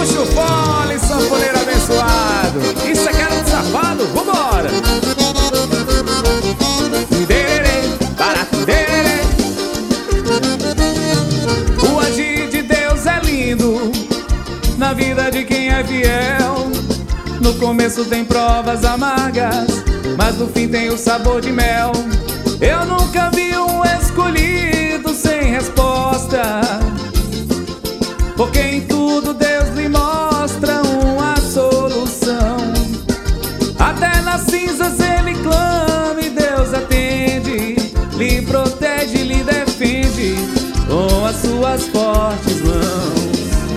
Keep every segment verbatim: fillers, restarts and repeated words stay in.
Puxa o fole, sanfoneiro abençoado. Isso é cara de safado, vambora. Dererê, para, dererê. O agir de Deus é lindo na vida de quem é fiel. No começo tem provas amargas, mas no fim tem o sabor de mel. Eu nunca vi um escolhido sem resposta, porque em tudo Deus lhe mostra uma solução. Até nas cinzas ele clama e Deus atende, lhe protege, lhe defende com as suas fortes mãos.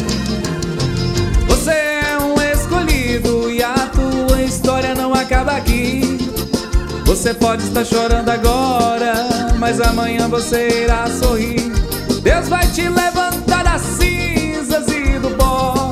Você é um escolhido e a tua história não acaba aqui. Você pode estar chorando agora, mas amanhã você irá sorrir. Deus vai te levantar das cinzas e do pó.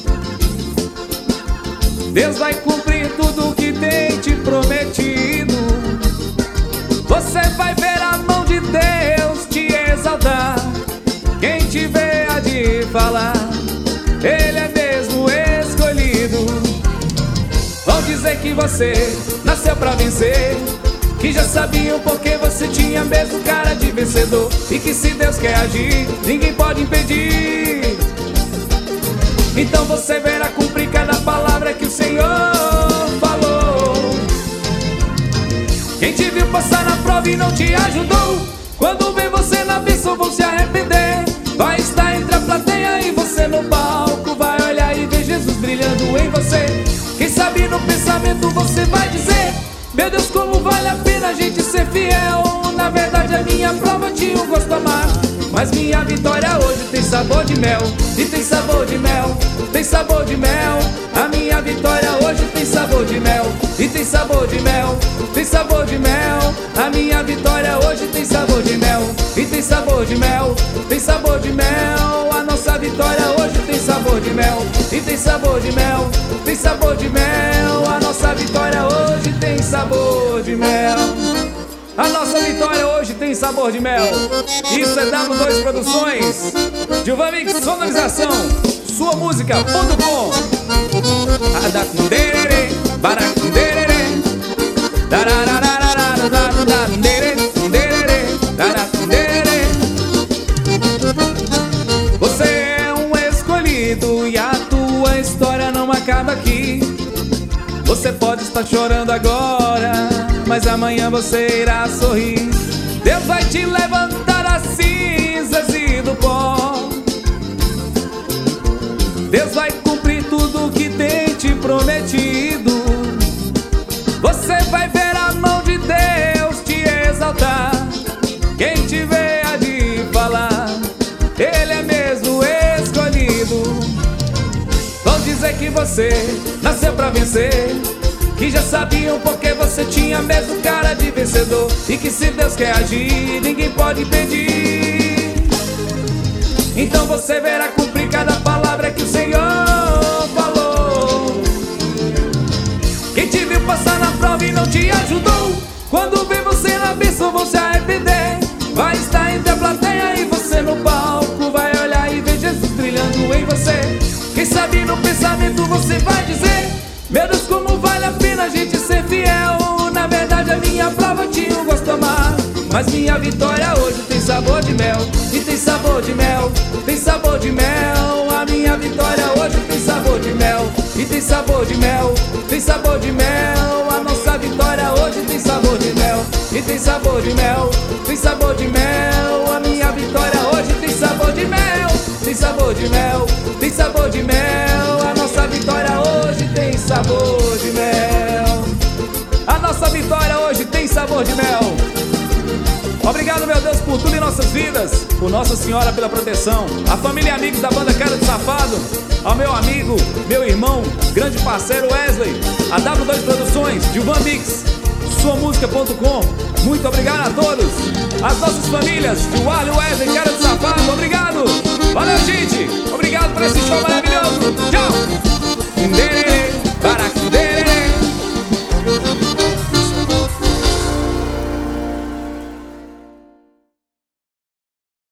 Deus vai cumprir tudo o que tem te prometido. Você vai ver a mão de Deus te exaltar. Quem te vê há de falar, Ele é mesmo escolhido. Vão dizer que você nasceu pra vencer, que já sabiam porque você tinha mesmo cara de vencedor, e que se Deus quer agir, ninguém pode impedir. Então você verá cumprir cada palavra que o Senhor falou. Quem te viu passar na prova e não te ajudou, quando vê você na bênção vão se arrepender. Vai estar entre a plateia e você no palco, vai olhar e ver Jesus brilhando em você. Quem sabe no pensamento você vai dizer: meu Deus, como vale a pena a gente ser fiel. Na verdade a minha prova tinha um gosto amargo, mas minha vitória hoje tem sabor de mel. E tem sabor de mel, tem sabor de mel. A minha vitória hoje tem sabor de mel. E tem sabor de mel, tem sabor de mel. A minha vitória hoje tem sabor de mel. E tem sabor de mel, tem sabor de mel. A nossa vitória hoje tem sabor de mel. E tem sabor de mel, tem sabor de mel. A nossa vitória hoje tem sabor de mel. A nossa vitória hoje tem sabor de mel. Isso é W dois Produções, Gilvan Mix Sonorização, sua música ponto com. Você é um escolhido e a tua história não acaba aqui. Você pode estar chorando agora, mas amanhã você irá sorrir. Deus vai te levantar das cinzas e do pó. Deus vai cumprir tudo o que tem te prometido. Você vai ver a mão de Deus te exaltar. Quem te vê há de falar, Ele é mesmo escolhido. Vão dizer que você nasceu pra vencer, que já sabiam porque você tinha mesmo cara de vencedor, e que se Deus quer agir, ninguém pode impedir. Então você verá cumprir cada palavra que o Senhor falou. Quem te viu passar na prova e não te ajudou, quando vê você na bênção vão se arrepender. Vai estar entre a plateia e você no palco, vai olhar e ver Jesus brilhando em você. Quem sabe no pensamento você vai dizer: meu Deus, como vale a pena a gente ser fiel. Na verdade a minha prova tinha um gosto amargo, mas minha vitória hoje tem sabor de mel. E tem sabor de mel, tem sabor de mel. A minha vitória hoje tem sabor de mel. E tem sabor de mel, tem sabor de mel. A nossa vitória hoje tem sabor de mel. E tem sabor de mel, tem sabor de mel. A minha vitória hoje tem sabor de mel. Tem sabor de mel, tem sabor de mel. A nossa vitória hoje tem sabor de mel. A nossa vitória hoje tem sabor de mel. Obrigado, meu Deus, por tudo em nossas vidas, por Nossa Senhora pela proteção, a família e amigos da banda Cara de Safado, ao meu amigo, meu irmão, grande parceiro Wesley, a W dois Produções, Gilvan Mix, sua música ponto com. Muito obrigado a todos, as nossas famílias, Gilvan, Wesley, Cara de Safado.